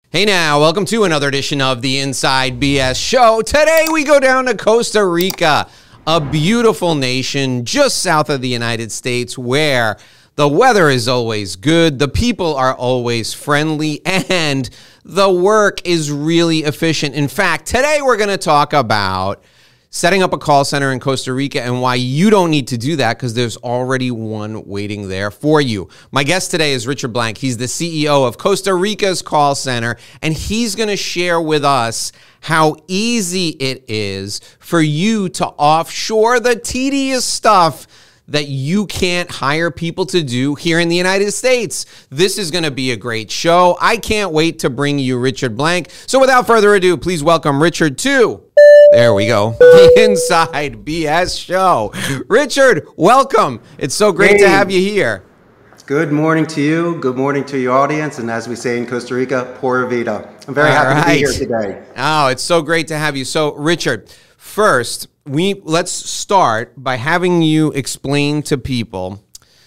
Hey now, welcome to another edition of the Inside BS Show. Today we go down to Costa Rica, a beautiful nation just south of the United States where the weather is always good, the people are always friendly, and the work is really efficient. In fact, today we're going to talk about setting up a call center in Costa Rica and why you don't need to do that because there's already one waiting there for you. My guest today is Richard Blank. He's the CEO of Costa Rica's call center, and he's going to share with us how easy it is for you to offshore the tedious stuff that you can't hire people to do here in the United States. This is going to be a great show. I can't wait to bring you Richard Blank. So without further ado, please welcome Richard to... There we go. The Inside BS Show. Richard, welcome. It's so great to have you here. Good morning to you. Good morning to your audience. And as we say in Costa Rica, pura vida. I'm very happy to be here today. Oh, it's so great to have you. So, Richard, first, let's start by having you explain to people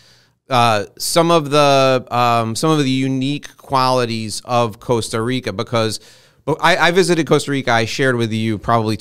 some of the unique qualities of Costa Rica, because I visited Costa Rica, I shared with you probably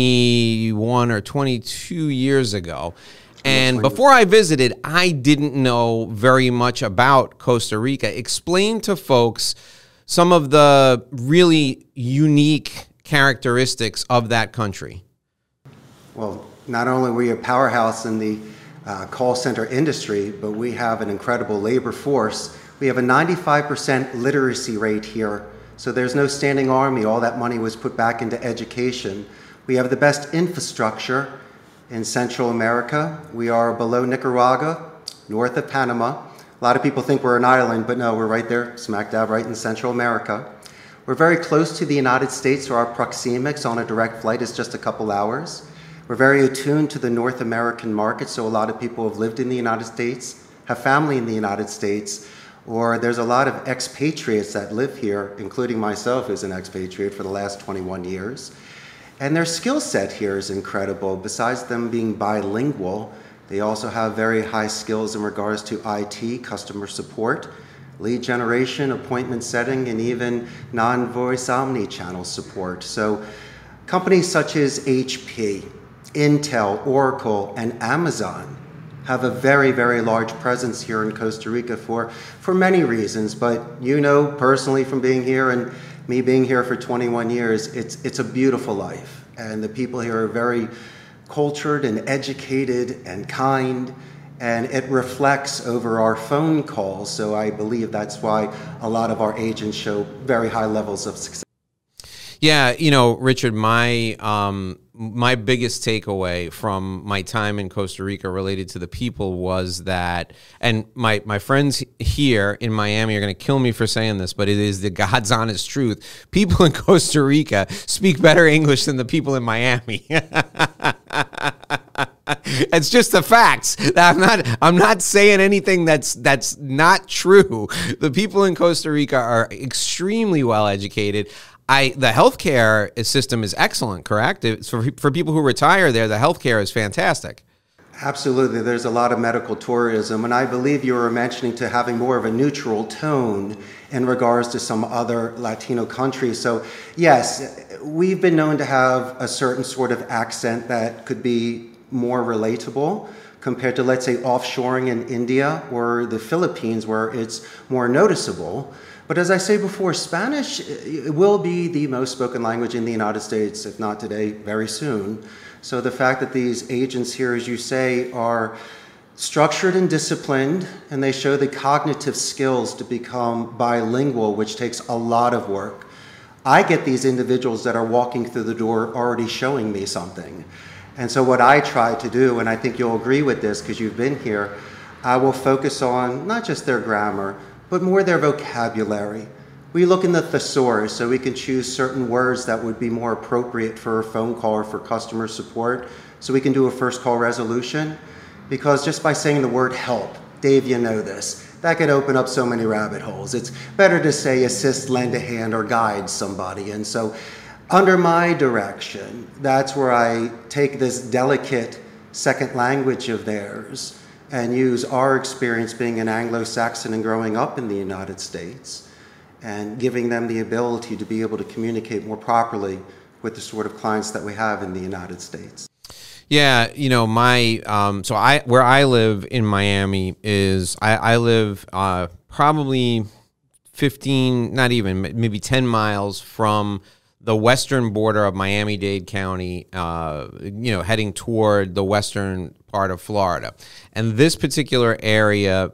21 or 22 years ago. And before I visited, I didn't know very much about Costa Rica. Explain to folks some of the really unique characteristics of that country. Well, not only are we a powerhouse in the call center industry, but we have an incredible labor force. We have a 95% literacy rate here. So there's no standing army. All that money was put back into education. We have the best infrastructure in Central America. We are below Nicaragua, north of Panama. A lot of people think we're an island, but no, we're right there, smack dab right in Central America. We're very close to the United States, so our proxemics on a direct flight is just a couple hours. We're very attuned to the North American market, so a lot of people have lived in the United States, have family in the United States, or there's a lot of expatriates that live here, including myself, who's an expatriate for the last 21 years. And their skill set here is incredible. Besides them being bilingual, they also have very high skills in regards to IT, customer support, lead generation, appointment setting, and even non-voice omni-channel support. So companies such as HP, Intel, Oracle, and Amazon have a very, very large presence here in Costa Rica for many reasons, but you know personally from being here and me being here for 21 years, it's a beautiful life. And the people here are very cultured and educated and kind, and it reflects over our phone calls. So I believe that's why a lot of our agents show very high levels of success. Yeah, you know, Richard, my biggest takeaway from my time in Costa Rica related to the people was that, and my friends here in Miami are going to kill me for saying this, but it is the God's honest truth. People in Costa Rica speak better English than the people in Miami. It's just the facts. I'm not saying anything that's not true. The people in Costa Rica are extremely well educated. The healthcare system is excellent, correct? For people who retire there, the healthcare is fantastic. Absolutely. There's a lot of medical tourism, and I believe you were mentioning to having more of a neutral tone in regards to some other Latino countries. So yes, we've been known to have a certain sort of accent that could be more relatable compared to, let's say, offshoring in India or the Philippines, where it's more noticeable. But as I say before, Spanish will be the most spoken language in the United States, if not today, very soon. So the fact that these agents here, as you say, are structured and disciplined, and they show the cognitive skills to become bilingual, which takes a lot of work. I get these individuals that are walking through the door already showing me something. And so what I try to do, and I think you'll agree with this because you've been here, I will focus on not just their grammar, but more their vocabulary. We look in the thesaurus so we can choose certain words that would be more appropriate for a phone call or for customer support so we can do a first call resolution. Because just by saying the word help, Dave, you know this, that could open up so many rabbit holes. It's better to say assist, lend a hand, or guide somebody. And so under my direction, that's where I take this delicate second language of theirs and use our experience being an Anglo-Saxon and growing up in the United States and giving them the ability to be able to communicate more properly with the sort of clients that we have in the United States. Yeah, where I live in Miami is I live probably 15, not even, maybe 10 miles from the western border of Miami-Dade County, heading toward the western part of Florida. And this particular area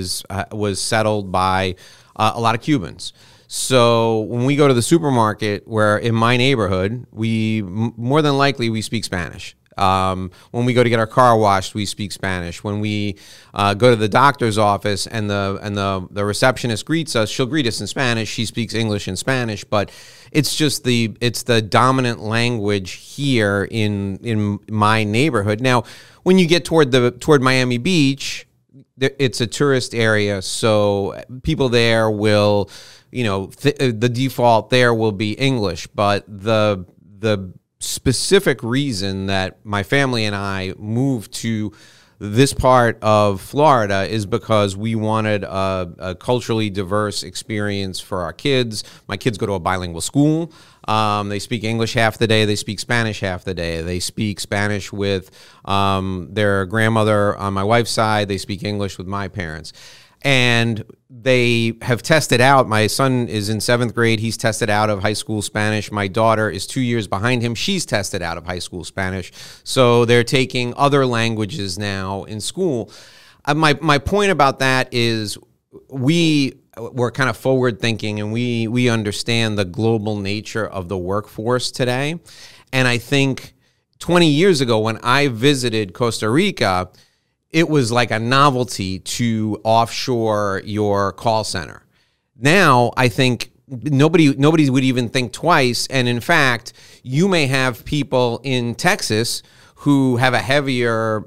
was settled by a lot of Cubans. So when we go to the supermarket, where in my neighborhood, more than likely we speak Spanish. When we go to get our car washed, we speak Spanish. When we go to the doctor's office and the receptionist greets us, she'll greet us in Spanish. She speaks English and Spanish, but it's the dominant language here in my neighborhood. Now, when you get toward Miami Beach, it's a tourist area, so people there will, the default there will be English, but the specific reason that my family and I moved to this part of Florida is because we wanted a culturally diverse experience for our kids. My kids go to a bilingual school. They speak English half the day. They speak Spanish half the day. They speak Spanish with their grandmother on my wife's side. They speak English with my parents. And they have tested out. My son is in 7th grade. He's tested out of high school Spanish. My daughter is 2 years behind him. She's tested out of high school Spanish. So they're taking other languages now in school. My point about that is we're kind of forward thinking, and we understand the global nature of the workforce today. And I think 20 years ago when I visited Costa Rica, it was like a novelty to offshore your call center. Now, I think nobody would even think twice. And in fact, you may have people in Texas who have a heavier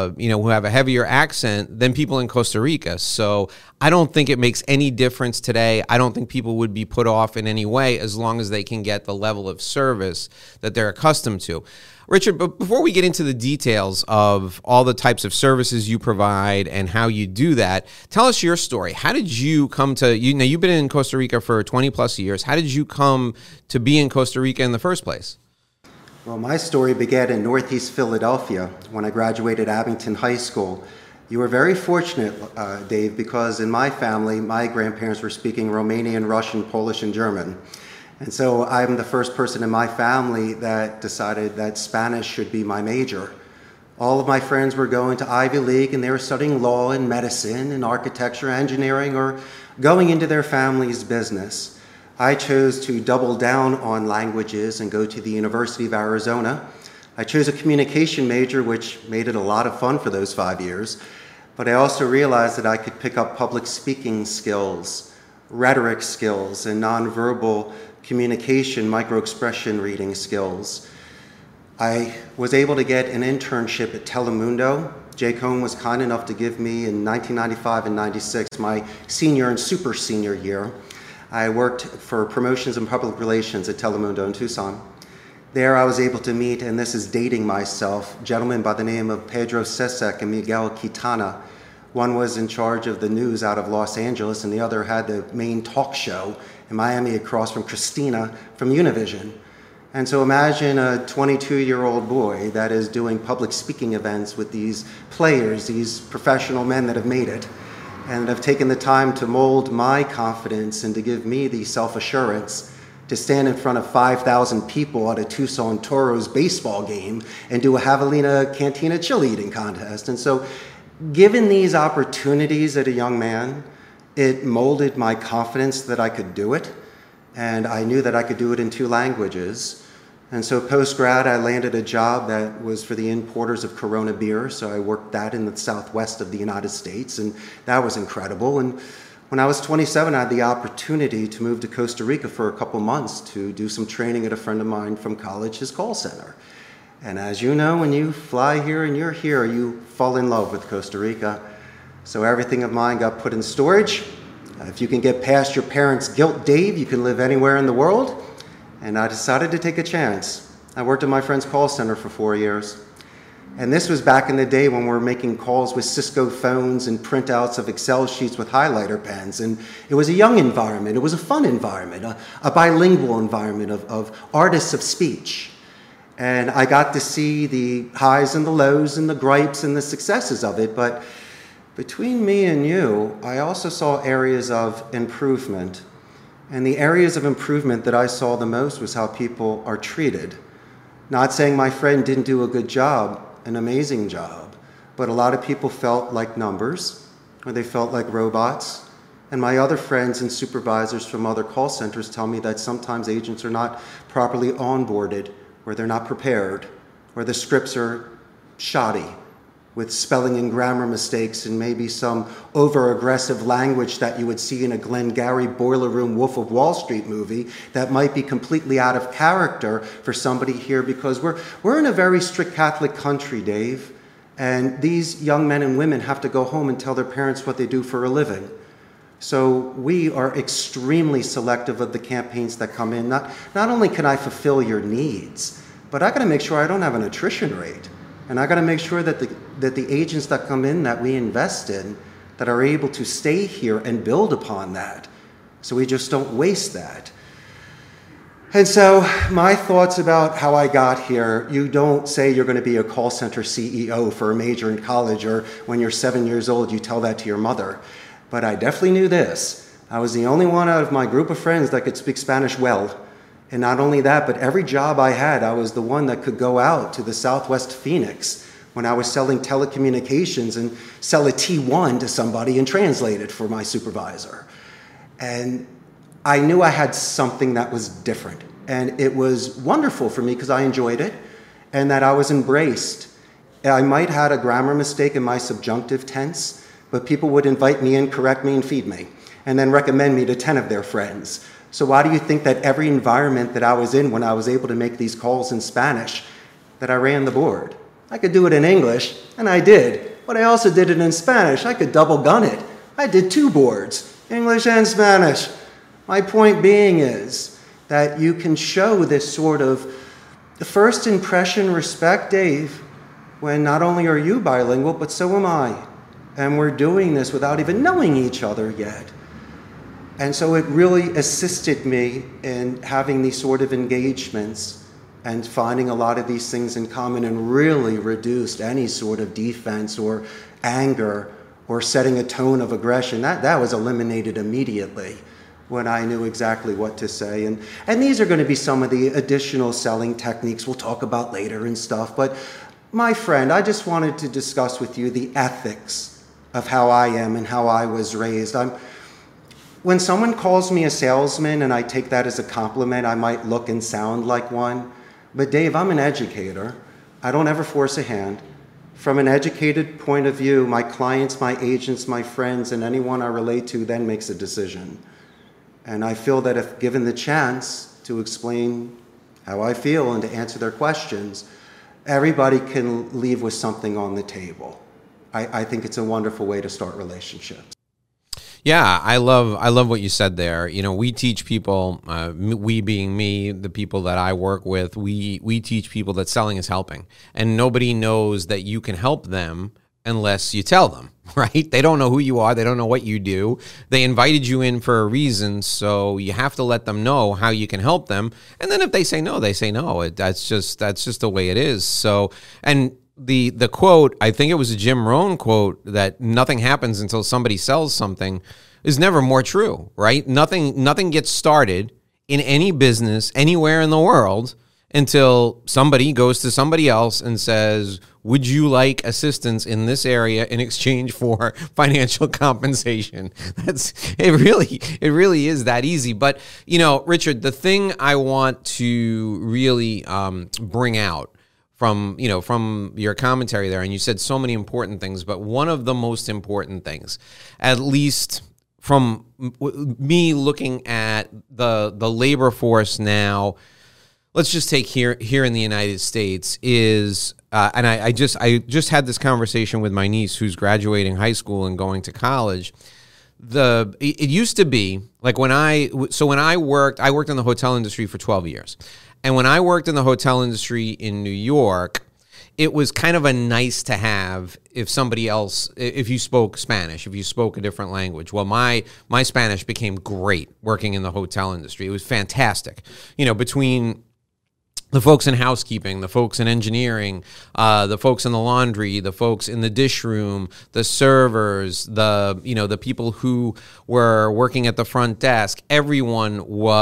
accent than people in Costa Rica. So I don't think it makes any difference today. I don't think people would be put off in any way as long as they can get the level of service that they're accustomed to. Richard, but before we get into the details of all the types of services you provide and how you do that, tell us your story. How did you come to, now you've been in Costa Rica for 20 plus years. How did you come to be in Costa Rica in the first place? Well, my story began in Northeast Philadelphia when I graduated Abington High School. You were very fortunate, Dave, because in my family, my grandparents were speaking Romanian, Russian, Polish, and German. And so I'm the first person in my family that decided that Spanish should be my major. All of my friends were going to Ivy League, and they were studying law and medicine and architecture, engineering, or going into their family's business. I chose to double down on languages and go to the University of Arizona. I chose a communication major, which made it a lot of fun for those 5 years. But I also realized that I could pick up public speaking skills, rhetoric skills, and nonverbal communication, microexpression reading skills. I was able to get an internship at Telemundo. Jay Cohn was kind enough to give me in 1995 and 96, my senior and super senior year. I worked for promotions and public relations at Telemundo in Tucson. There I was able to meet, and this is dating myself, gentlemen by the name of Pedro Cesek and Miguel Quintana. One was in charge of the news out of Los Angeles, and the other had the main talk show in Miami across from Christina from Univision. And so imagine a 22-year-old boy that is doing public speaking events with these players, these professional men that have made it, and have taken the time to mold my confidence and to give me the self-assurance to stand in front of 5,000 people at a Tucson Toros baseball game and do a Javelina Cantina chili eating contest. And so given these opportunities as a young man, it molded my confidence that I could do it, and I knew that I could do it in 2 languages. And so post-grad, I landed a job that was for the importers of Corona beer, so I worked that in the southwest of the United States, and that was incredible. And when I was 27, I had the opportunity to move to Costa Rica for a couple months to do some training at a friend of mine from college, his call center. And as you know, when you fly here and you're here, you fall in love with Costa Rica. So everything of mine got put in storage. If you can get past your parents' guilt, Dave, you can live anywhere in the world. And I decided to take a chance. I worked at my friend's call center for 4 years. And this was back in the day when we were making calls with Cisco phones and printouts of Excel sheets with highlighter pens. And it was a young environment. It was a fun environment, a bilingual environment of artists of speech. And I got to see the highs and the lows and the gripes and the successes of it. But between me and you, I also saw areas of improvement. And the areas of improvement that I saw the most was how people are treated. Not saying my friend didn't do a good job, an amazing job, but a lot of people felt like numbers, or they felt like robots. And my other friends and supervisors from other call centers tell me that sometimes agents are not properly onboarded, or they're not prepared, or the scripts are shoddy with spelling and grammar mistakes and maybe some over-aggressive language that you would see in a Glengarry Boiler Room Wolf of Wall Street movie that might be completely out of character for somebody here, because we're in a very strict Catholic country, Dave, and these young men and women have to go home and tell their parents what they do for a living. So we are extremely selective of the campaigns that come in. Not only can I fulfill your needs, but I got to make sure I don't have an attrition rate. And I got to make sure that the agents that come in that we invest in, that are able to stay here and build upon that. So we just don't waste that. And so my thoughts about how I got here, you don't say you're going to be a call center CEO for a major in college, or when you're 7 years old, you tell that to your mother. But I definitely knew this. I was the only one out of my group of friends that could speak Spanish well. And not only that, but every job I had, I was the one that could go out to the Southwest Phoenix when I was selling telecommunications and sell a T1 to somebody and translate it for my supervisor. And I knew I had something that was different. And it was wonderful for me because I enjoyed it and that I was embraced. I might have had a grammar mistake in my subjunctive tense, but people would invite me in, correct me, and feed me, and then recommend me to 10 of their friends. So why do you think that every environment that I was in when I was able to make these calls in Spanish, that I ran the board? I could do it in English, and I did, but I also did it in Spanish. I could double gun it. I did 2 boards, English and Spanish. My point being is that you can show this sort of the first impression respect, Dave, when not only are you bilingual, but so am I. And we're doing this without even knowing each other yet. And so it really assisted me in having these sort of engagements and finding a lot of these things in common, and really reduced any sort of defense or anger or setting a tone of aggression. That was eliminated immediately when I knew exactly what to say. And these are going to be some of the additional selling techniques we'll talk about later and stuff. But my friend, I just wanted to discuss with you the ethics of how I am and how I was raised. When someone calls me a salesman and I take that as a compliment, I might look and sound like one. But Dave, I'm an educator. I don't ever force a hand. From an educated point of view, my clients, my agents, my friends, and anyone I relate to then makes a decision. And I feel that if given the chance to explain how I feel and to answer their questions, everybody can leave with something on the table. I think it's a wonderful way to start relationships. Yeah, I love what you said there. You know, we teach people, we being me, the people that I work with, we teach people that selling is helping. And nobody knows that you can help them unless you tell them, right? They don't know who you are. They don't know what you do. They invited you in for a reason, so you have to let them know how you can help them. And then if they say no, they say no. That's just the way it is. So, and the quote, I think it was a Jim Rohn quote, that nothing happens until somebody sells something, is never more true, right? Nothing gets started in any business anywhere in the world until somebody goes to somebody else and says, would you like assistance in this area in exchange for financial compensation? It really is that easy. But, you know, Richard, the thing I want to really bring out from your commentary there, and you said so many important things, but one of the most important things, at least from me looking at the labor force now, let's just take here in the United States, is and I just had this conversation with my niece who's graduating high school and going to college. It used to be like when I worked in the hotel industry for 12 years. And when I worked in the hotel industry in New York, it was kind of a nice to have if somebody else, if you spoke Spanish, if you spoke a different language. Well, my Spanish became great working in the hotel industry. It was fantastic. Between the folks in housekeeping, the folks in engineering, the folks in the laundry, the folks in the dish room, the servers, the people who were working at the front desk, everyone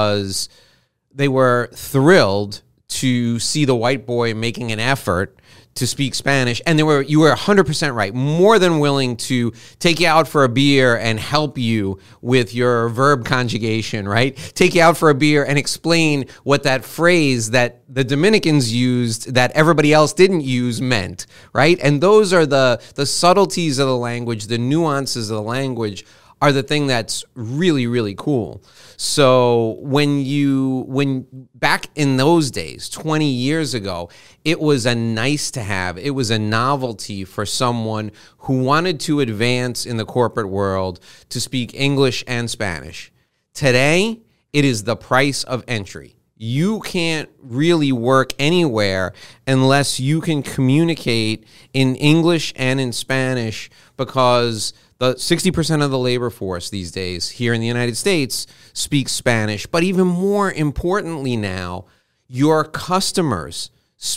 they were thrilled to see the white boy making an effort to speak Spanish. And you were 100% right, more than willing to take you out for a beer and help you with your verb conjugation, right? Take you out for a beer and explain what that phrase that the Dominicans used that everybody else didn't use meant, right? And those are the subtleties of the language, the nuances of the language are the thing that's really, really cool. So when back in those days, 20 years ago, it was a nice to have, it was a novelty for someone who wanted to advance in the corporate world to speak English and Spanish. Today, it is the price of entry. You can't really work anywhere unless you can communicate in English and in Spanish, because the 60% of the labor force these days here in the United States speaks Spanish. But even more importantly now, your customers,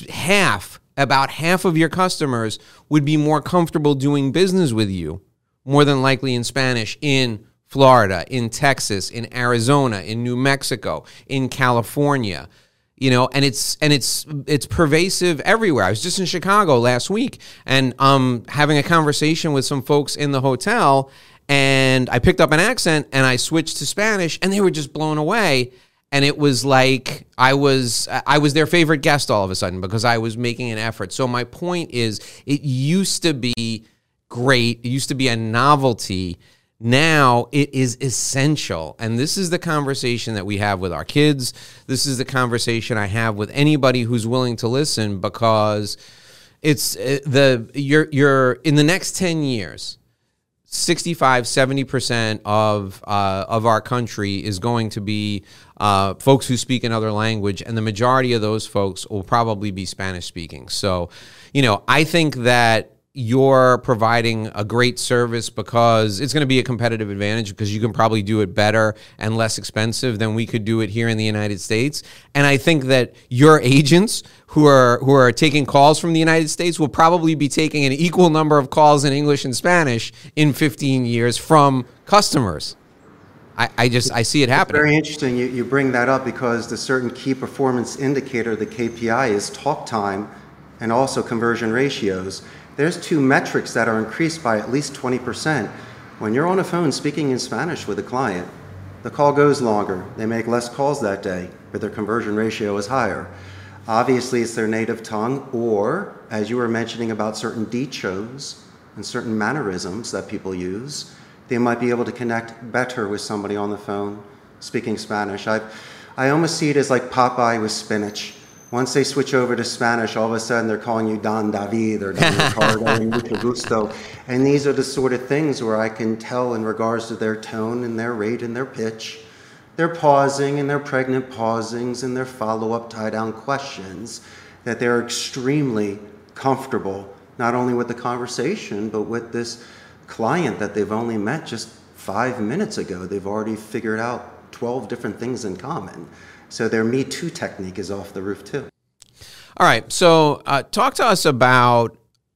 about half of your customers would be more comfortable doing business with you, more than likely in Spanish, in Florida, in Texas, in Arizona, in New Mexico, in California. And it's pervasive everywhere. I was just in Chicago last week and having a conversation with some folks in the hotel, and I picked up an accent and I switched to Spanish, and they were just blown away. And it was like I was their favorite guest all of a sudden because I was making an effort. So my point is, it used to be great. It used to be a novelty. Now it is essential. And this is the conversation that we have with our kids. This is the conversation I have with anybody who's willing to listen, because it's you're in the next 10 years, 65-70% of our country is going to be folks who speak another language, and the majority of those folks will probably be Spanish speaking. So, I think that you're providing a great service because it's going to be a competitive advantage, because you can probably do it better and less expensive than we could do it here in the United States. And I think that your agents who are taking calls from the United States will probably be taking an equal number of calls in English and Spanish in 15 years from customers. I see it happening. It's very interesting you bring that up, because the certain key performance indicator, the KPI, is talk time and also conversion ratios. There's two metrics that are increased by at least 20%. When you're on a phone speaking in Spanish with a client, the call goes longer. They make less calls that day, but their conversion ratio is higher. Obviously, it's their native tongue, or, as you were mentioning about certain dichos and certain mannerisms that people use, they might be able to connect better with somebody on the phone speaking Spanish. I almost see it as like Popeye with spinach. Once they switch over to Spanish, all of a sudden they're calling you Don David or Don Ricardo and mucho gusto. And these are the sort of things where I can tell in regards to their tone and their rate and their pitch, their pausing and their pregnant pausings and their follow-up tie-down questions, that they're extremely comfortable, not only with the conversation, but with this client that they've only met just 5 minutes ago. They've already figured out 12 different things in common. So their Me Too technique is off the roof too. All right, so talk to us about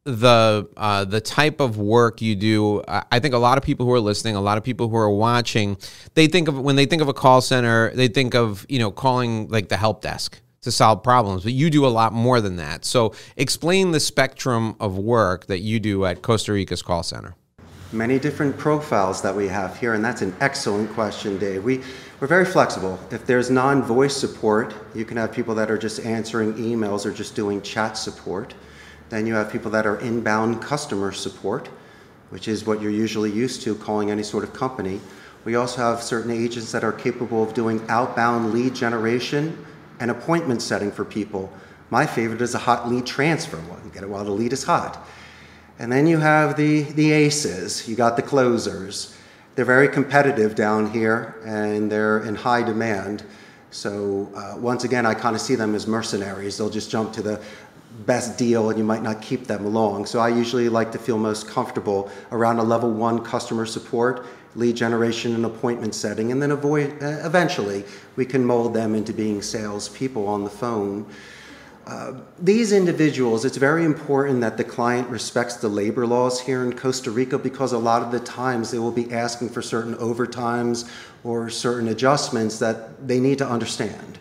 the type of work you do. I think a lot of people who are listening, a lot of people who are watching, when they think of a call center, they think of calling like the help desk to solve problems, but you do a lot more than that. So explain the spectrum of work that you do at Costa Rica's call center. Many different profiles that we have here, and that's an excellent question, Dave. We're very flexible. If there's non-voice support, you can have people that are just answering emails or just doing chat support. Then you have people that are inbound customer support, which is what you're usually used to calling any sort of company. We also have certain agents that are capable of doing outbound lead generation and appointment setting for people. My favorite is a hot lead transfer one. Get it while the lead is hot. And then you have the aces. You got the closers. They're very competitive down here, and they're in high demand. So once again, I kind of see them as mercenaries. They'll just jump to best deal and you might not keep them long. So I usually like to feel most comfortable around a level 1 customer support, lead generation and appointment setting, and then eventually we can mold them into being salespeople on the phone. These individuals, it's very important that the client respects the labor laws here in Costa Rica, because a lot of the times they will be asking for certain overtimes or certain adjustments that they need to understand.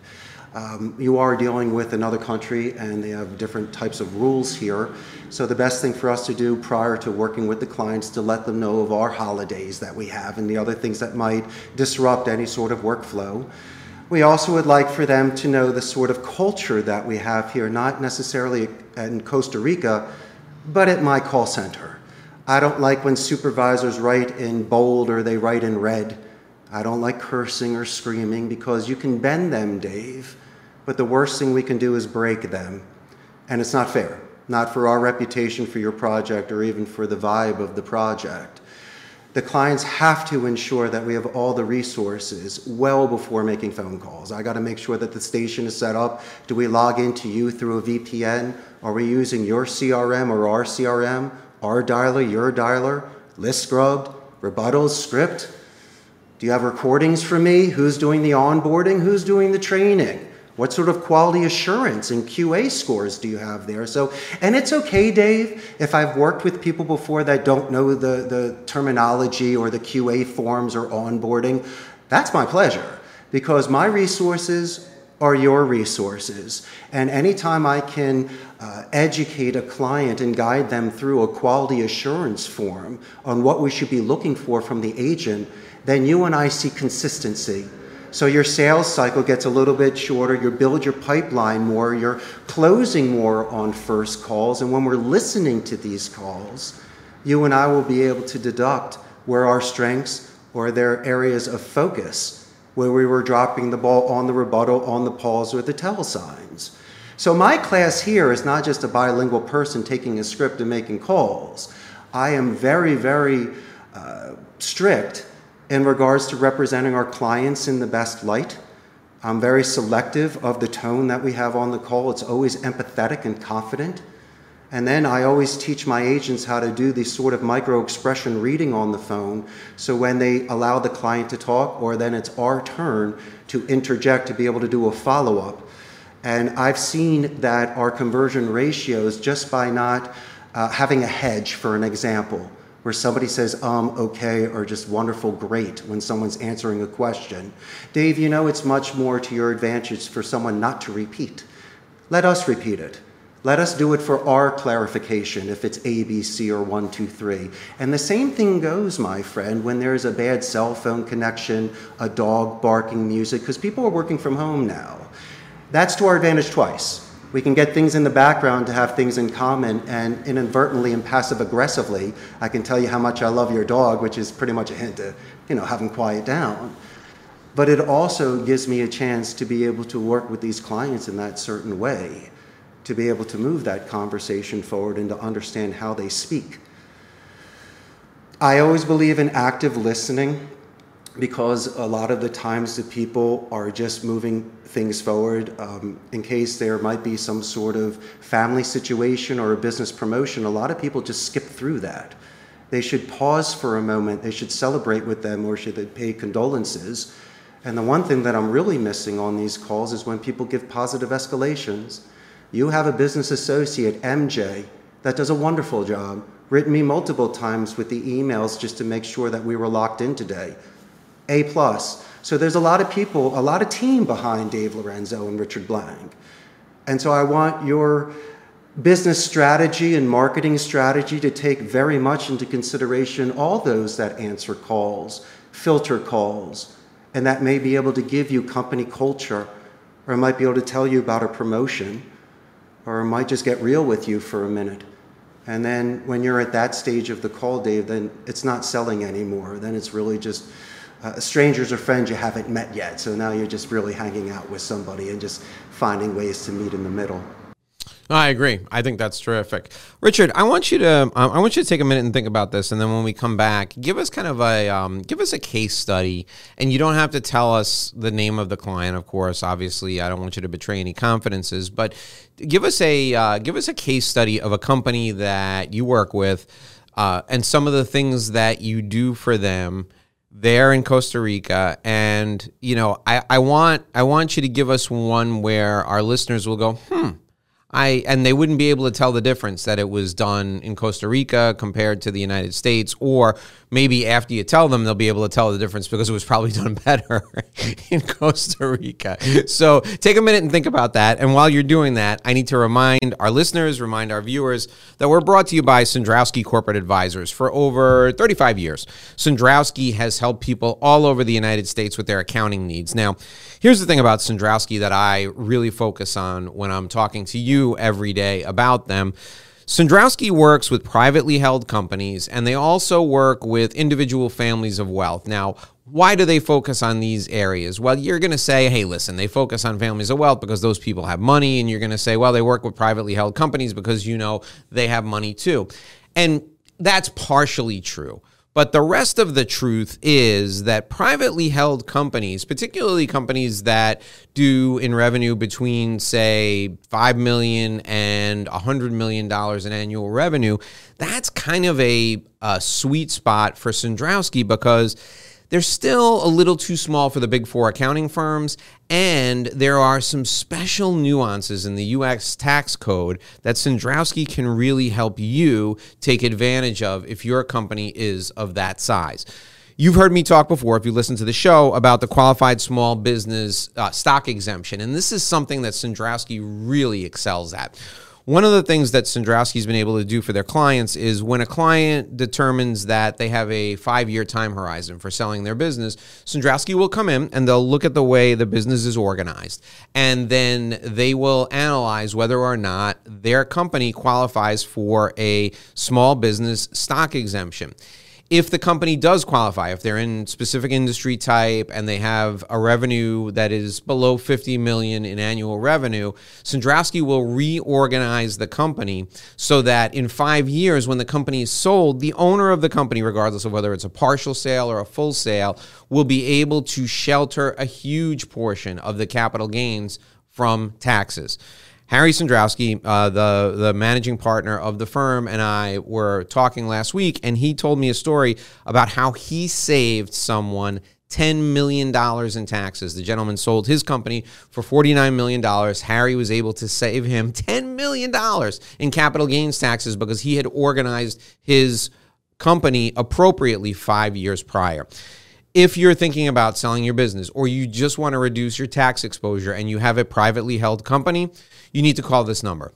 You are dealing with another country and they have different types of rules here. So the best thing for us to do prior to working with the clients is to let them know of our holidays that we have and the other things that might disrupt any sort of workflow. We also would like for them to know the sort of culture that we have here, not necessarily in Costa Rica, but at my call center. I don't like when supervisors write in bold or they write in red. I don't like cursing or screaming, because you can bend them, Dave, but the worst thing we can do is break them. And it's not fair, not for our reputation for your project or even for the vibe of the project. The clients have to ensure that we have all the resources well before making phone calls. I got to make sure that the station is set up. Do we log into you through a VPN? Are we using your CRM or our CRM? Our dialer, your dialer? List scrubbed? Rebuttals? Script? Do you have recordings for me? Who's doing the onboarding? Who's doing the training? What sort of quality assurance and QA scores do you have there? So, and it's okay, Dave, if I've worked with people before that don't know the terminology or the QA forms or onboarding. That's my pleasure, because my resources are your resources. And anytime I can educate a client and guide them through a quality assurance form on what we should be looking for from the agent, then you and I see consistency. So your sales cycle gets a little bit shorter, you build your pipeline more, you're closing more on first calls, and when we're listening to these calls, you and I will be able to deduct where our strengths or their areas of focus, where we were dropping the ball on the rebuttal, on the pause, or the tell signs. So my class here is not just a bilingual person taking a script and making calls. I am very, very strict in regards to representing our clients in the best light. I'm very selective of the tone that we have on the call. It's always empathetic and confident. And then I always teach my agents how to do this sort of micro-expression reading on the phone, so when they allow the client to talk, or then it's our turn to interject to be able to do a follow-up. And I've seen that our conversion ratios, just by not having a hedge, for an example, where somebody says, okay, or just wonderful, great, when someone's answering a question. Dave, you know it's much more to your advantage for someone not to repeat. Let us repeat it. Let us do it for our clarification if it's A, B, C, or 1, 2, 3. And the same thing goes, my friend, when there's a bad cell phone connection, a dog barking, music, because people are working from home now. That's to our advantage twice. We can get things in the background to have things in common, and inadvertently and passive-aggressively, I can tell you how much I love your dog, which is pretty much a hint to, have him quiet down. But it also gives me a chance to be able to work with these clients in that certain way, to be able to move that conversation forward and to understand how they speak. I always believe in active listening, because a lot of the times the people are just moving things forward. In case there might be some sort of family situation or a business promotion, a lot of people just skip through that. They should pause for a moment, they should celebrate with them, or should they pay condolences. And the one thing that I'm really missing on these calls is when people give positive escalations. You have a business associate, MJ, that does a wonderful job, written me multiple times with the emails just to make sure that we were locked in today. A+. So there's a lot of people, a lot of team behind Dave Lorenzo and Richard Blank. And so I want your business strategy and marketing strategy to take very much into consideration all those that answer calls, filter calls, and that may be able to give you company culture, or might be able to tell you about a promotion, or might just get real with you for a minute. And then when you're at that stage of the call, Dave, then it's not selling anymore. Then it's really just strangers or friends you haven't met yet. So now you're just really hanging out with somebody and just finding ways to meet in the middle. I agree. I think that's terrific, Richard. I want you to take a minute and think about this, and then when we come back, give us kind of give us a case study. And you don't have to tell us the name of the client, of course. Obviously, I don't want you to betray any confidences, but give us a case study of a company that you work with, and some of the things that you do for them there in Costa Rica. And I want you to give us one where our listeners will go, and they wouldn't be able to tell the difference that it was done in Costa Rica compared to the United States, or maybe after you tell them, they'll be able to tell the difference because it was probably done better in Costa Rica. So take a minute and think about that. And while you're doing that, I need to remind our listeners, remind our viewers that we're brought to you by Cendrowski Corporate Advisors. For over 35 years, Cendrowski has helped people all over the United States with their accounting needs. Now, here's the thing about Cendrowski that I really focus on when I'm talking to you every day about them. Cendrowski works with privately held companies, and they also work with individual families of wealth. Now, why do they focus on these areas? Well, you're going to say, hey, listen, they focus on families of wealth because those people have money. And you're going to say, well, they work with privately held companies because, they have money too. And that's partially true. But the rest of the truth is that privately held companies, particularly companies that do in revenue between, say, $5 million and $100 million in annual revenue, that's kind of a sweet spot for Cendrowski because they're still a little too small for the big four accounting firms, and there are some special nuances in the U.S. tax code that Cendrowski can really help you take advantage of if your company is of that size. You've heard me talk before, if you listen to the show, about the qualified small business stock exemption, and this is something that Cendrowski really excels at. One of the things that Cendrowski's been able to do for their clients is when a client determines that they have a 5-year time horizon for selling their business, Cendrowski will come in and they'll look at the way the business is organized. And then they will analyze whether or not their company qualifies for a small business stock exemption. If the company does qualify, if they're in specific industry type and they have a revenue that is below $50 million in annual revenue, Cendrowski will reorganize the company so that in 5 years, when the company is sold, the owner of the company, regardless of whether it's a partial sale or a full sale, will be able to shelter a huge portion of the capital gains from taxes. Harry Cendrowski, the managing partner of the firm, and I were talking last week, and he told me a story about how he saved someone $10 million in taxes. The gentleman sold his company for $49 million. Harry was able to save him $10 million in capital gains taxes because he had organized his company appropriately 5 years prior. If you're thinking about selling your business or you just want to reduce your tax exposure and you have a privately held company, you need to call this number,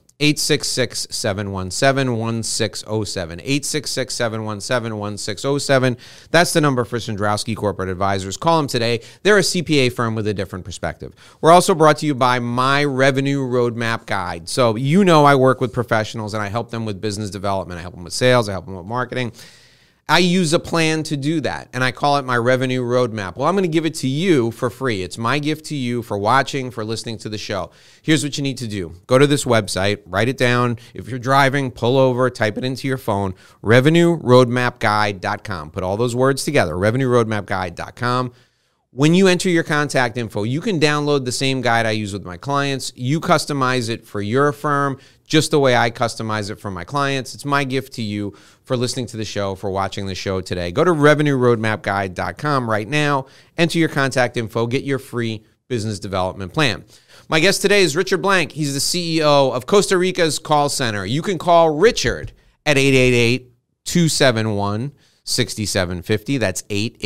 866-717-1607, 866-717-1607. That's the number for Cendrowski Corporate Advisors. Call them today. They're a CPA firm with a different perspective. We're also brought to you by My Revenue Roadmap Guide. So I work with professionals and I help them with business development. I help them with sales. I help them with marketing. I use a plan to do that, and I call it my revenue roadmap. Well, I'm going to give it to you for free. It's my gift to you for watching, for listening to the show. Here's what you need to do. Go to this website, write it down. If you're driving, pull over, type it into your phone, revenueroadmapguide.com. Put all those words together, revenueroadmapguide.com. When you enter your contact info, you can download the same guide I use with my clients. You customize it for your firm just the way I customize it for my clients. It's my gift to you for listening to the show, for watching the show today. Go to revenueroadmapguide.com right now, enter your contact info, get your free business development plan. My guest today is Richard Blank. He's the CEO of Costa Rica's call center. You can call Richard at 888-271-6750. That's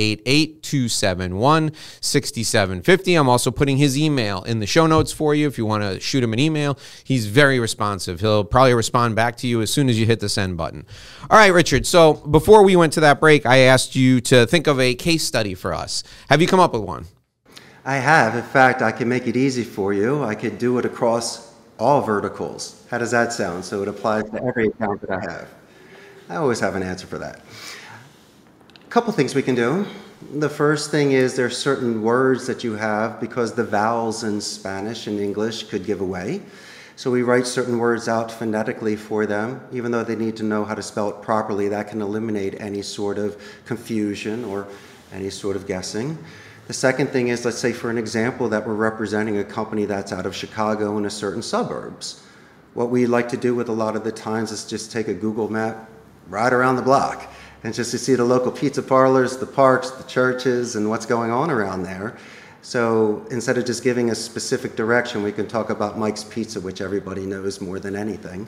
888-271-6750. I'm also putting his email in the show notes for you if you want to shoot him an email. He's very responsive. He'll probably respond back to you as soon as you hit the send button. All right, Richard. So before we went to that break, I asked you to think of a case study for us. Have you come up with one? I have. In fact, I can make it easy for you. I could do it across all verticals. How does that sound? So it applies to every account that I have. I always have an answer for that. A couple things we can do. The first thing is there's certain words that you have because the vowels in Spanish and English could give away. So we write certain words out phonetically for them, even though they need to know how to spell it properly. That can eliminate any sort of confusion or any sort of guessing. The second thing is, let's say for an example that we're representing a company that's out of Chicago in a certain suburbs. What we like to do with a lot of the times is just take a Google map right around the block and just to see the local pizza parlors, the parks, the churches, and what's going on around there. So instead of just giving a specific direction, we can talk about Mike's Pizza, which everybody knows more than anything.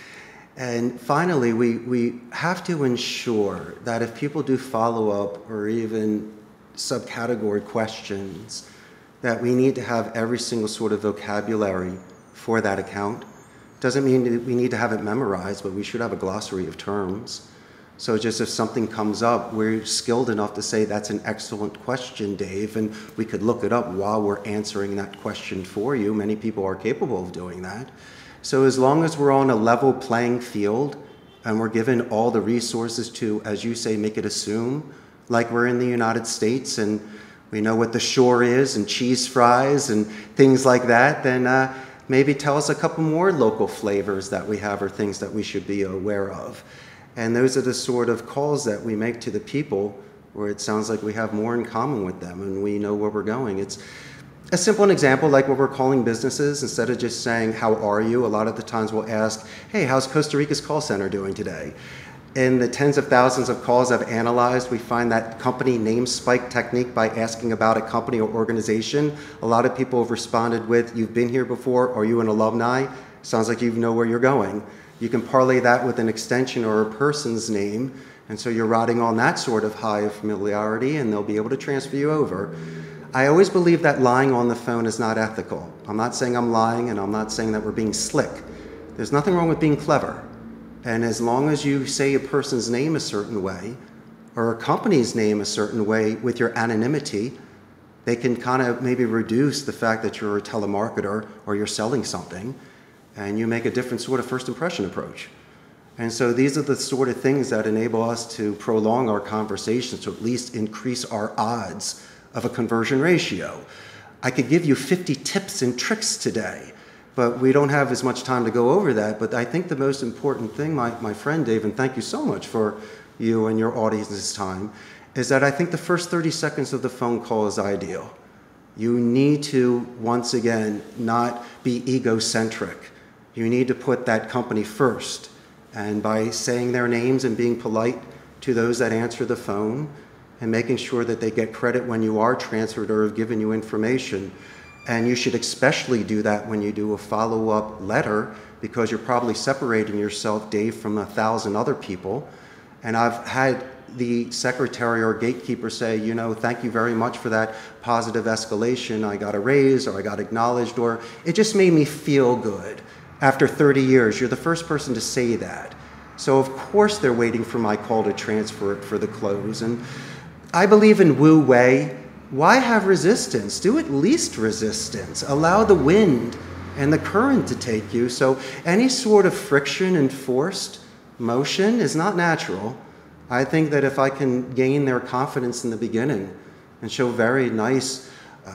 And finally, we have to ensure that if people do follow-up or even subcategory questions, that we need to have every single sort of vocabulary for that account. Doesn't mean that we need to have it memorized, but we should have a glossary of terms. So just if something comes up, we're skilled enough to say, that's an excellent question, Dave, and we could look it up while we're answering that question for you. Many people are capable of doing that. So as long as we're on a level playing field and we're given all the resources to, as you say, make it assume, like we're in the United States and we know what the shore is and cheese fries and things like that, then maybe tell us a couple more local flavors that we have or things that we should be aware of. And those are the sort of calls that we make to the people where it sounds like we have more in common with them and we know where we're going. It's a simple example, like when we're calling businesses, instead of just saying, how are you? A lot of the times we'll ask, hey, how's Costa Rica's call center doing today? In the tens of thousands of calls I've analyzed, we find that company name spike technique by asking about a company or organization. A lot of people have responded with, you've been here before, are you an alumni? Sounds like you know where you're going. You can parlay that with an extension or a person's name, and so you're riding on that sort of high of familiarity, and they'll be able to transfer you over. I always believe that lying on the phone is not ethical. I'm not saying I'm lying, and I'm not saying that we're being slick. There's nothing wrong with being clever. And as long as you say a person's name a certain way, or a company's name a certain way with your anonymity, they can kind of maybe reduce the fact that you're a telemarketer or you're selling something, and you make a different sort of first impression approach. And so these are the sort of things that enable us to prolong our conversations, to at least increase our odds of a conversion ratio. I could give you 50 tips and tricks today, but we don't have as much time to go over that. But I think the most important thing, my friend Dave, and thank you so much for you and your audience's time, is that I think the first 30 seconds of the phone call is ideal. You need to, once again, not be egocentric. You need to put that company first. And by saying their names and being polite to those that answer the phone and making sure that they get credit when you are transferred or have given you information. And you should especially do that when you do a follow-up letter, because you're probably separating yourself, Dave, from 1,000 other people. And I've had the secretary or gatekeeper say, you know, thank you very much for that positive escalation. I got a raise, or I got acknowledged, or it just made me feel good. After 30 years, you're the first person to say that. So of course they're waiting for my call to transfer it for the close. And I believe in Wu Wei. Why have resistance? Do at least resistance. Allow the wind and the current to take you. So any sort of friction and forced motion is not natural. I think that if I can gain their confidence in the beginning and show very nice,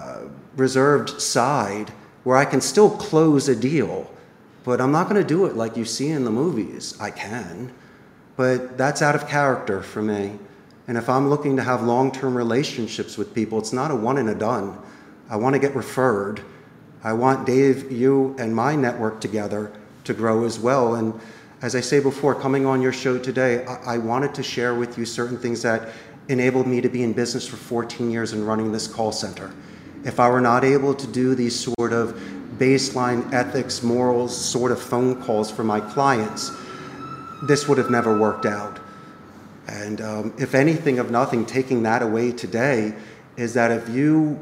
reserved side where I can still close a deal, but I'm not going to do it like you see in the movies. I can, but that's out of character for me. And if I'm looking to have long-term relationships with people, it's not a one and a done. I want to get referred. I want Dave, you, and my network together to grow as well. And as I say before, coming on your show today, I wanted to share with you certain things that enabled me to be in business for 14 years and running this call center. If I were not able to do these sort of baseline ethics, morals, sort of phone calls for my clients, this would have never worked out. And if anything of nothing, taking that away today is that if you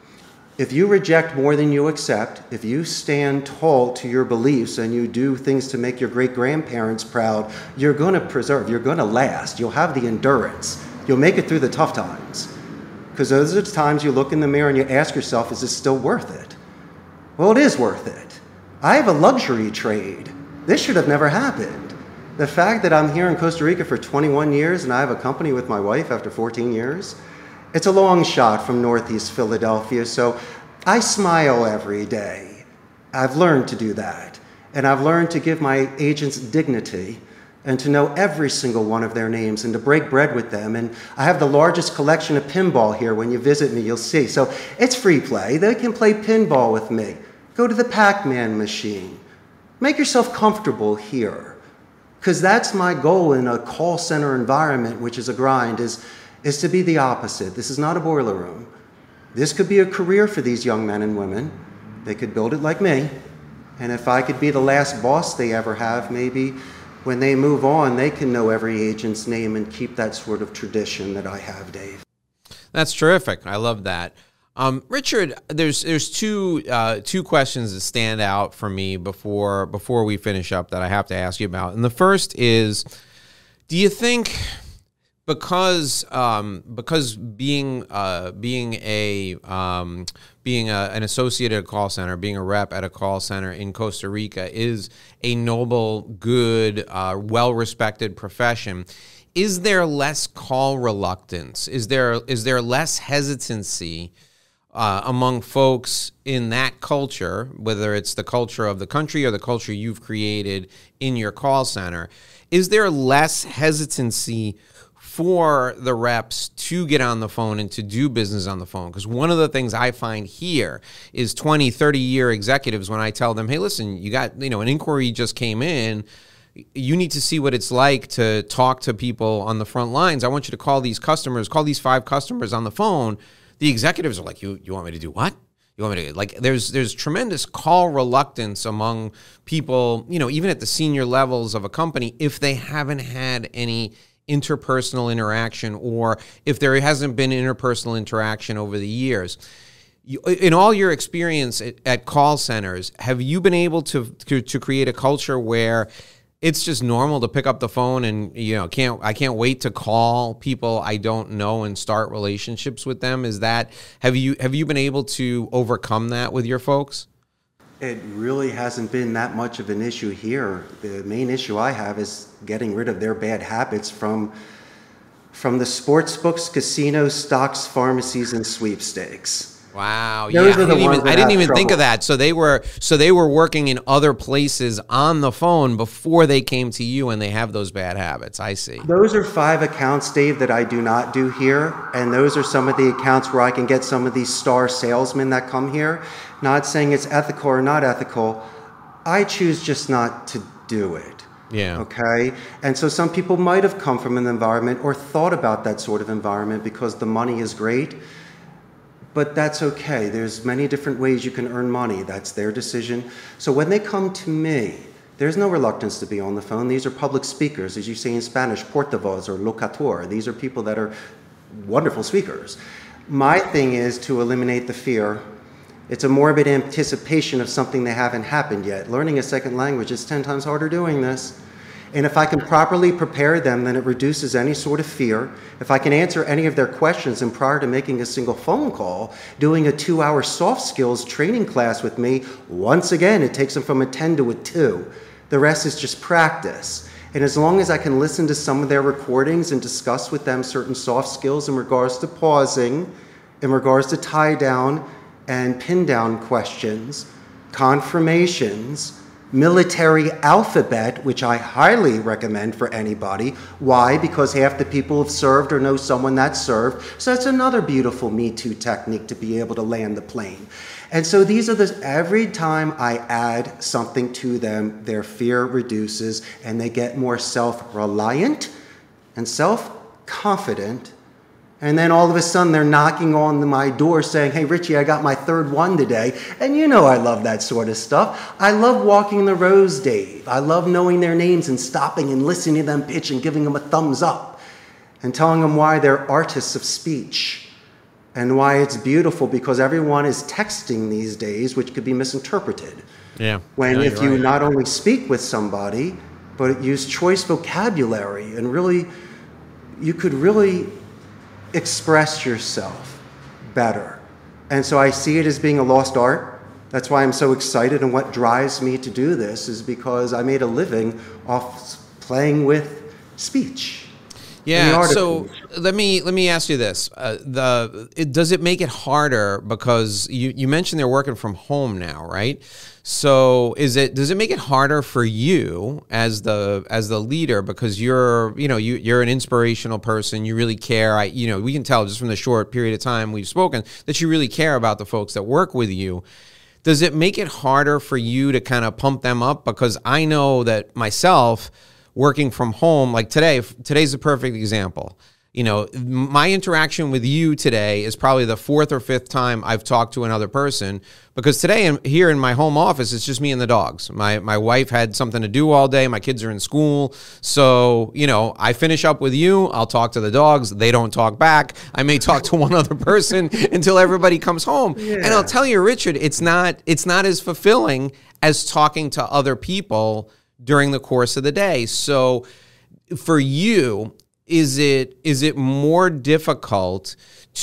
reject more than you accept, if you stand tall to your beliefs and you do things to make your great-grandparents proud, you're going to preserve, you're going to last, you'll have the endurance, you'll make it through the tough times. Because those are the times you look in the mirror and you ask yourself, is this still worth it? Well, it is worth it. I have a luxury trade. This should have never happened. The fact that I'm here in Costa Rica for 21 years and I have a company with my wife after 14 years, it's a long shot from Northeast Philadelphia, so I smile every day. I've learned to do that. And I've learned to give my agents dignity and to know every single one of their names and to break bread with them. And I have the largest collection of pinball here. When you visit me, you'll see. So it's free play. They can play pinball with me. Go to the Pac-Man machine. Make yourself comfortable here. Because that's my goal in a call center environment, which is a grind, is to be the opposite. This is not a boiler room. This could be a career for these young men and women. They could build it like me. And if I could be the last boss they ever have, maybe when they move on, they can know every agent's name and keep that sort of tradition that I have, Dave. That's terrific. I love that. Richard, there's two questions that stand out for me before we finish up that I have to ask you about. And the first is, do you think because being an associate at a call center, being a rep at a call center in Costa Rica is a noble, good, well-respected profession, is there less call reluctance? Is there less hesitancy among folks in that culture, whether it's the culture of the country or the culture you've created in your call center? Is there less hesitancy for the reps to get on the phone and to do business on the phone? Because one of the things I find here is 20, 30-year executives, when I tell them, hey, listen, you got, an inquiry just came in, you need to see what it's like to talk to people on the front lines. I want you to call these 5 customers on the phone. The executives are like, you want me to do what? You want me to, there's tremendous call reluctance among people, even at the senior levels of a company, if they haven't had any interpersonal interaction, or if there hasn't been interpersonal interaction over the years. In all your experience at call centers, have you been able to create a culture where it's just normal to pick up the phone and I can't wait to call people I don't know and start relationships with them? Have you been able to overcome that with your folks? It really hasn't been that much of an issue here. The main issue I have is getting rid of their bad habits from the sports books, casinos, stocks, pharmacies, and sweepstakes. Wow. I didn't even think of that. So they were working in other places on the phone before they came to you, and they have those bad habits. I see. Those are 5 accounts, Dave, that I do not do here. And those are some of the accounts where I can get some of these star salesmen that come here. Not saying it's ethical or not ethical. I choose just not to do it. Yeah. Okay? And so some people might have come from an environment or thought about that sort of environment because the money is great. But that's okay. There's many different ways you can earn money. That's their decision. So when they come to me, there's no reluctance to be on the phone. These are public speakers, as you say in Spanish, portavoz or locutor. These are people that are wonderful speakers. My thing is to eliminate the fear. It's a morbid anticipation of something that haven't happened yet. Learning a second language is 10 times harder doing this. And if I can properly prepare them, then it reduces any sort of fear. If I can answer any of their questions, and prior to making a single phone call, doing a 2-hour soft skills training class with me, once again, it takes them from a 10 to a 2. The rest is just practice. And as long as I can listen to some of their recordings and discuss with them certain soft skills in regards to pausing, in regards to tie down and pin down questions, confirmations, military alphabet, which I highly recommend for anybody. Why? Because half the people have served or know someone that served. So that's another beautiful Me Too technique to be able to land the plane. And so these are every time I add something to them, their fear reduces and they get more self-reliant and self-confident. And then all of a sudden they're knocking on my door saying, hey, Richie, I got my 3rd one today. And I love that sort of stuff. I love walking the rows, Dave. I love knowing their names and stopping and listening to them pitch and giving them a thumbs up and telling them why they're artists of speech and why it's beautiful, because everyone is texting these days, which could be misinterpreted. Yeah. If you not only speak with somebody, but use choice vocabulary and you could really express yourself better. And so I see it as being a lost art. That's why I'm so excited, and what drives me to do this is because I made a living off playing with speech. And the Yeah. articles. So let me ask you this: does it make it harder because you mentioned they're working from home now, right? So does it make it harder for you as the leader because you're an inspirational person, you really care. We can tell just from the short period of time we've spoken that you really care about the folks that work with you. Does it make it harder for you to kind of pump them up? Because I know that myself, working from home, like today's a perfect example. My interaction with you today is probably the fourth or fifth time I've talked to another person, because today I'm here in my home office. It's just me and the dogs. My wife had something to do all day. My kids are in school. So, I finish up with you. I'll talk to the dogs. They don't talk back. I may talk to one other person until everybody comes home. Yeah. And I'll tell you, Richard, it's not as fulfilling as talking to other people during the course of the day. So for you, is it more difficult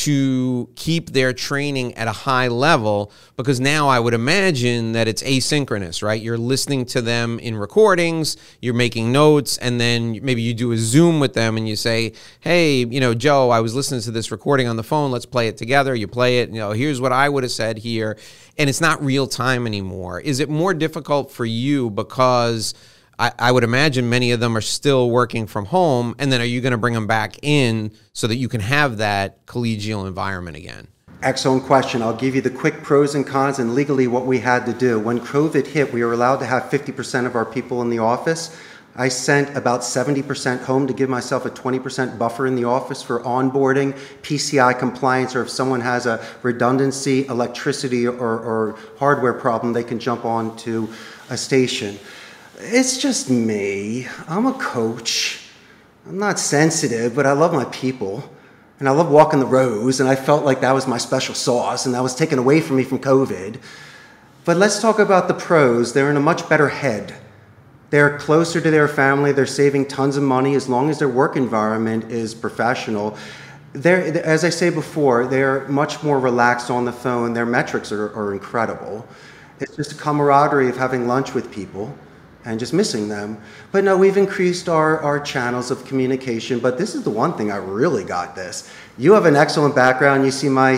to keep their training at a high level? Because now I would imagine that it's asynchronous, right? You're listening to them in recordings, you're making notes, and then maybe you do a Zoom with them and you say, hey, Joe, I was listening to this recording on the phone. Let's play it together. You play it. Here's what I would have said here. And it's not real time anymore. Is it more difficult for you because I would imagine many of them are still working from home, and then are you going to bring them back in so that you can have that collegial environment again? Excellent question. I'll give you the quick pros and cons and legally what we had to do. When COVID hit, we were allowed to have 50% of our people in the office. I sent about 70% home to give myself a 20% buffer in the office for onboarding, PCI compliance, or if someone has a redundancy, electricity, or hardware problem, they can jump on to a station. It's just me. I'm a coach. I'm not sensitive, but I love my people. And I love walking the rows, and I felt like that was my special sauce, and that was taken away from me from COVID. But let's talk about the pros. They're in a much better head. They're closer to their family. They're saving tons of money as long as their work environment is professional. As I say before, they're much more relaxed on the phone. Their metrics are incredible. It's just a camaraderie of having lunch with people and just missing them. But no, we've increased our channels of communication. But this is the one thing I really got this. You have an excellent background. You see my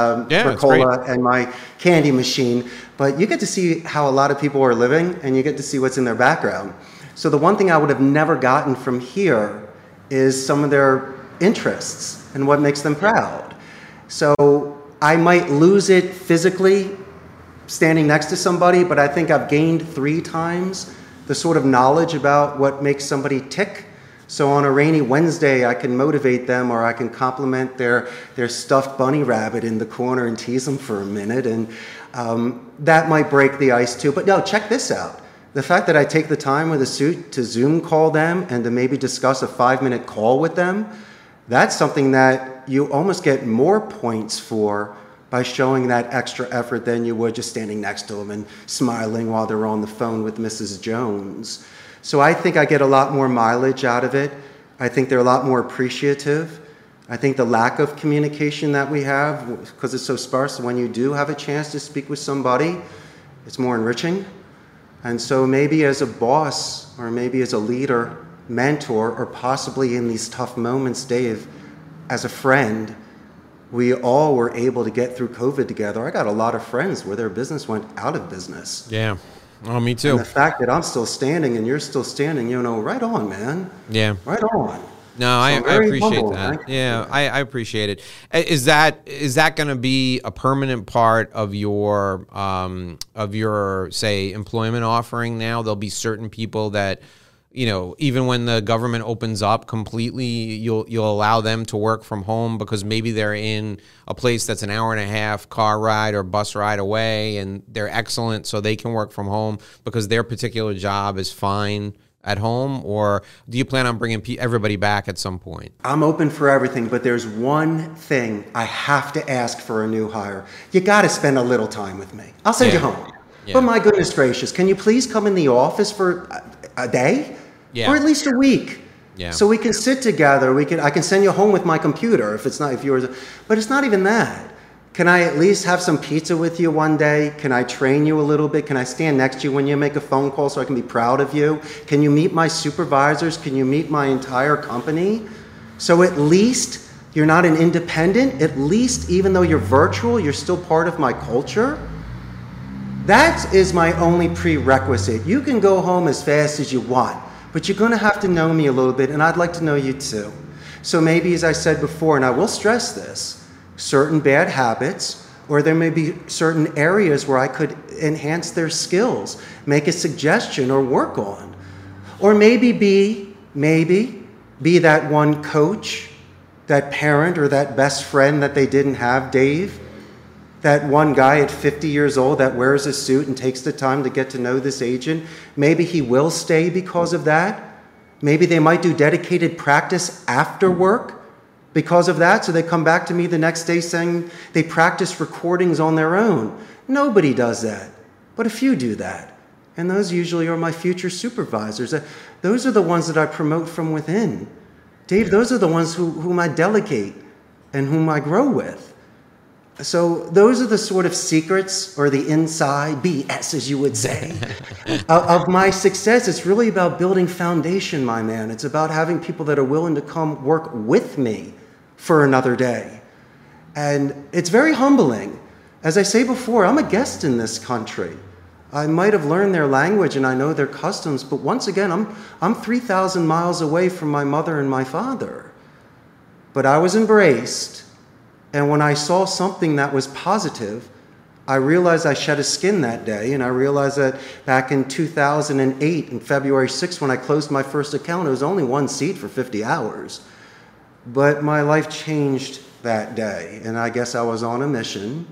Ricola and my candy machine. But you get to see how a lot of people are living, and you get to see what's in their background. So the one thing I would have never gotten from here is some of their interests and what makes them proud. So I might lose it physically standing next to somebody, but I think I've gained 3 times the sort of knowledge about what makes somebody tick. So on a rainy Wednesday, I can motivate them, or I can compliment their stuffed bunny rabbit in the corner and tease them for a minute. And that might break the ice too. But no, check this out. The fact that I take the time with a suit to Zoom call them and to maybe discuss a 5-minute call with them, that's something that you almost get more points for by showing that extra effort than you would just standing next to them and smiling while they're on the phone with Mrs. Jones. So I think I get a lot more mileage out of it. I think they're a lot more appreciative. I think the lack of communication that we have, because it's so sparse, when you do have a chance to speak with somebody, it's more enriching. And so maybe as a boss, or maybe as a leader, mentor, or possibly in these tough moments, Dave, as a friend, we all were able to get through COVID together. I got a lot of friends where their business went out of business. Yeah. Oh, me too. And the fact that I'm still standing and you're still standing, right on, man. Yeah. Right on. No, so I appreciate that. Yeah, I appreciate it. Is that going to be a permanent part of your say employment offering now? There'll be certain people that, even when the government opens up completely, you'll allow them to work from home because maybe they're in a place that's an hour and a half car ride or bus ride away, and they're excellent, so they can work from home because their particular job is fine at home? Or do you plan on bringing everybody back at some point? I'm open for everything, but there's one thing I have to ask for a new hire. You got to spend a little time with me. I'll send you home. Yeah. But my goodness gracious, can you please come in the office for a day? Yeah. Or at least a week. Yeah. So we can sit together. I can send you home with my computer if yours. But it's not even that. Can I at least have some pizza with you one day? Can I train you a little bit? Can I stand next to you when you make a phone call so I can be proud of you? Can you meet my supervisors? Can you meet my entire company? So at least you're not an independent. At least, even though you're virtual, you're still part of my culture. That is my only prerequisite. You can go home as fast as you want, but you're going to have to know me a little bit, and I'd like to know you too. So maybe, as I said before, and I will stress this, certain bad habits, or there may be certain areas where I could enhance their skills, make a suggestion or work on. Or maybe be that one coach, that parent, or that best friend that they didn't have, Dave. That one guy at 50 years old that wears a suit and takes the time to get to know this agent. Maybe he will stay because of that. Maybe they might do dedicated practice after work because of that. So they come back to me the next day saying they practice recordings on their own. Nobody does that, but a few do that. And those usually are my future supervisors. Those are the ones that I promote from within. Dave, those are the ones whom I delegate and whom I grow with. So those are the sort of secrets, or the inside BS, as you would say, of my success. It's really about building foundation, my man. It's about having people that are willing to come work with me for another day. And it's very humbling. As I say before, I'm a guest in this country. I might have learned their language and I know their customs, but once again, I'm 3,000 miles away from my mother and my father. But I was embraced. And when I saw something that was positive, I realized I shed a skin that day. And I realized that back in 2008, in February 6th, when I closed my first account, it was only one seat for 50 hours. But my life changed that day. And I guess I was on a mission.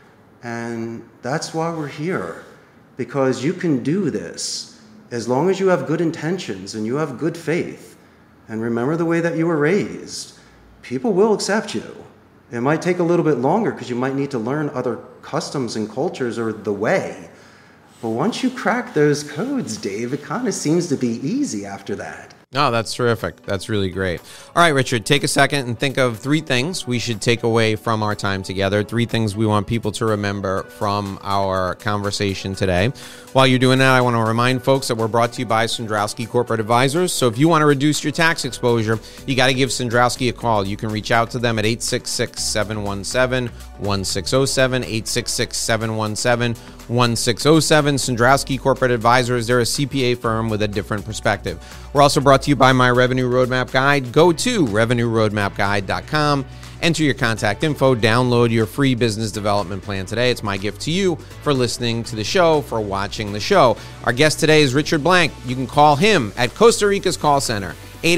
And that's why we're here. Because you can do this as long as you have good intentions and you have good faith. And remember the way that you were raised. People will accept you. It might take a little bit longer because you might need to learn other customs and cultures or the way. But once you crack those codes, Dave, it kind of seems to be easy after that. Oh, that's terrific. That's really great. All right, Richard, take a second and think of 3 things we should take away from our time together, 3 things we want people to remember from our conversation today. While you're doing that, I want to remind folks that we're brought to you by Cendrowski Corporate Advisors. So if you want to reduce your tax exposure, you got to give Cendrowski a call. You can reach out to them at 866-717-1607, 866-717-1607. Cendrowski Corporate Advisors. They're a CPA firm with a different perspective. We're also brought to you by My Revenue Roadmap Guide. Go to revenueroadmapguide.com. Enter your contact info. Download your free business development plan today. It's my gift to you for listening to the show, for watching the show. Our guest today is Richard Blank. You can call him at Costa Rica's call center,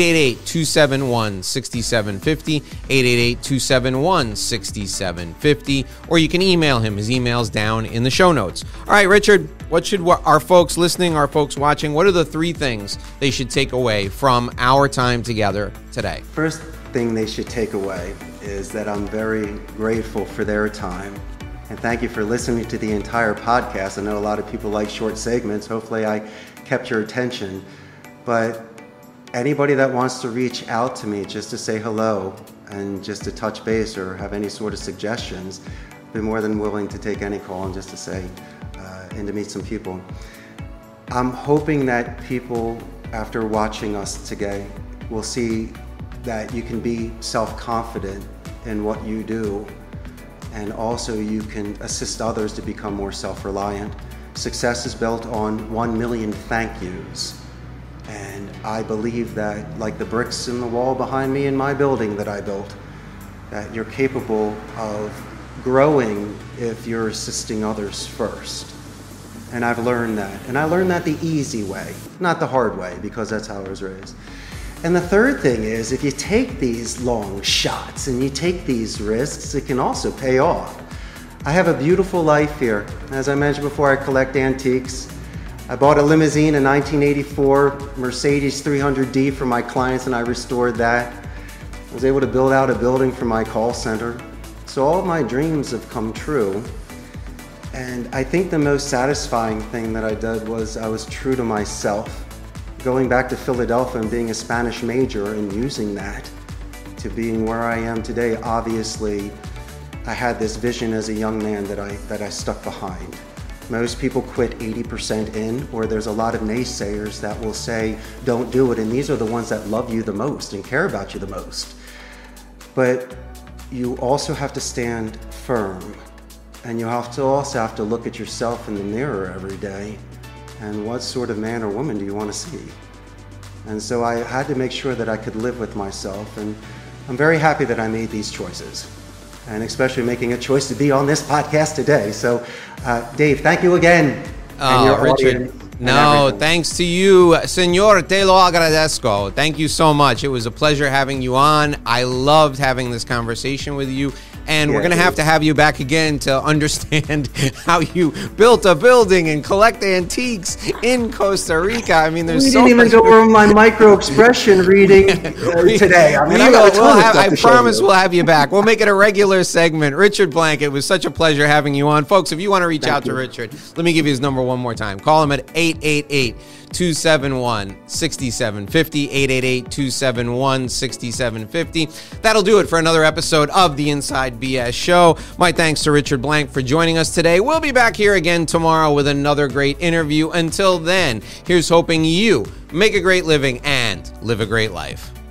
888-271-6750, 888-271-6750, or you can email him. His email's down in the show notes. All right, Richard, what should our folks listening, our folks watching, what are the 3 things they should take away from our time together today? First thing they should take away is that I'm very grateful for their time. And thank you for listening to the entire podcast. I know a lot of people like short segments. Hopefully I kept your attention. But anybody that wants to reach out to me just to say hello and just to touch base or have any sort of suggestions, I'd be more than willing to take any call and just to say and to meet some people. I'm hoping that people, after watching us today, will see that you can be self-confident in what you do, and also you can assist others to become more self-reliant. Success is built on 1 million thank yous. And I believe that, like the bricks in the wall behind me in my building that I built, that you're capable of growing if you're assisting others first. And I've learned that. And I learned that the easy way, not the hard way, because that's how I was raised. And the third thing is, if you take these long shots and you take these risks, it can also pay off. I have a beautiful life here. As I mentioned before, I collect antiques. I bought a limousine in 1984, Mercedes 300D for my clients, and I restored that. I was able to build out a building for my call center. So all of my dreams have come true. And I think the most satisfying thing that I did was I was true to myself. Going back to Philadelphia and being a Spanish major and using that to being where I am today, obviously I had this vision as a young man that I stuck behind. Most people quit 80% in, or there's a lot of naysayers that will say, don't do it. And these are the ones that love you the most and care about you the most. but you also have to stand firm. And you also have to look at yourself in the mirror every day. And what sort of man or woman do you want to see? And so I had to make sure that I could live with myself. And I'm very happy that I made these choices. And especially making a choice to be on this podcast today. So, Dave, thank you again. Oh, Richard. No, thanks to you, Señor, te lo agradezco. Thank you so much. It was a pleasure having you on. I loved having this conversation with you. And we're going to have you back again to understand how you built a building and collect antiques in Costa Rica. I mean, there's so much. We didn't even go over my micro expression reading today. I mean, I promise we'll have you back. We'll make it a regular segment. Richard Blank, it was such a pleasure having you on. Folks, if you want to reach out to Richard, let me give you his number one more time. Call him at 888-271-6750, 888-271-6750. That'll do it for another episode of the Inside BS Show. My thanks to Richard Blank for joining us today. We'll be back here again tomorrow with another great interview. Until then, here's hoping you make a great living and live a great life.